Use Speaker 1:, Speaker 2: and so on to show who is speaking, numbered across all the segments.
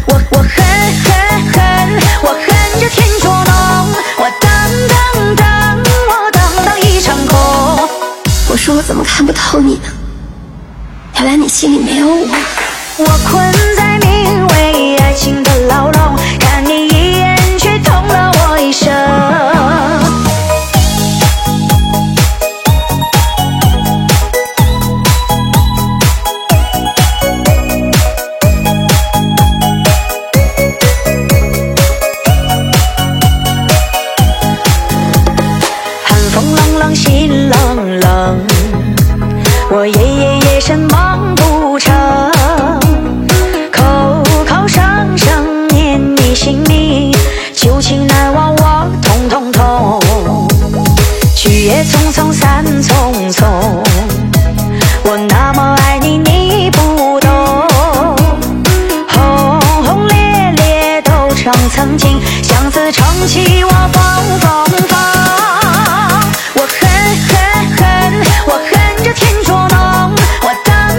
Speaker 1: 我恨这天捉弄，我等到一场空。
Speaker 2: 我说我怎么看不透你呢？原来你心里没有我。
Speaker 1: 我困在名为爱情的牢笼，看你一眼却痛了我一生。寒风冷冷，心冷冷，我夜深梦不成，口口声声念你姓名，旧情难忘我痛。去也匆匆，散匆匆，我那么爱你，你不懂。轰轰烈烈都成曾经，相思成疾我风。我恨这天捉弄，我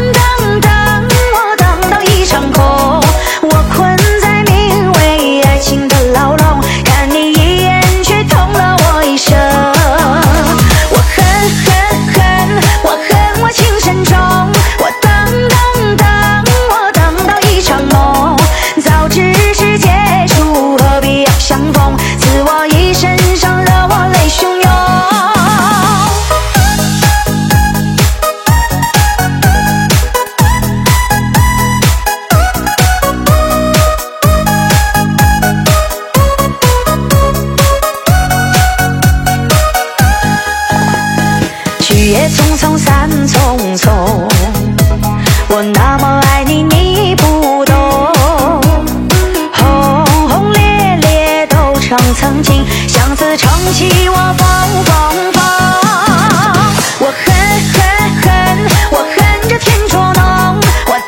Speaker 1: 等到一场空。我困在名为爱情的牢笼，看你一眼却痛了我一生。我恨我情深重，我等到一场梦。早知是结束，何必要相逢？赐我一身伤，惹我泪汹涌。去也匆匆，散匆匆，我那么爱你，你不懂。轰轰烈烈都成曾经，相思成疾我风。我恨这天捉弄，我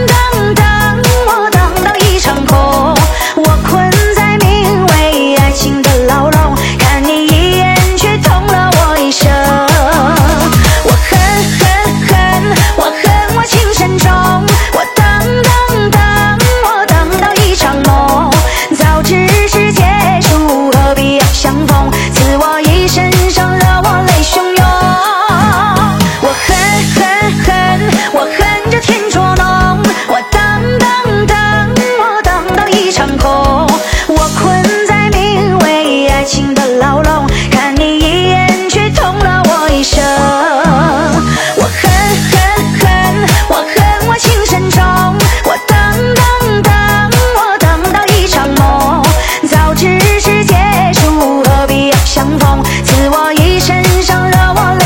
Speaker 1: 等到一场空。我困在名为爱情的牢笼，看你一眼却痛了我一生。我恨我情深重，我等到一场梦。早知是结束，何必要相逢？赐我一身伤，惹我泪汹涌。我恨这天捉弄，我等到一场空。我困在名为爱情的牢笼，看你一眼却痛了我一生。我恨我情深重，我等到一场梦。早知是结束，何必要相逢？赐我一身伤，惹我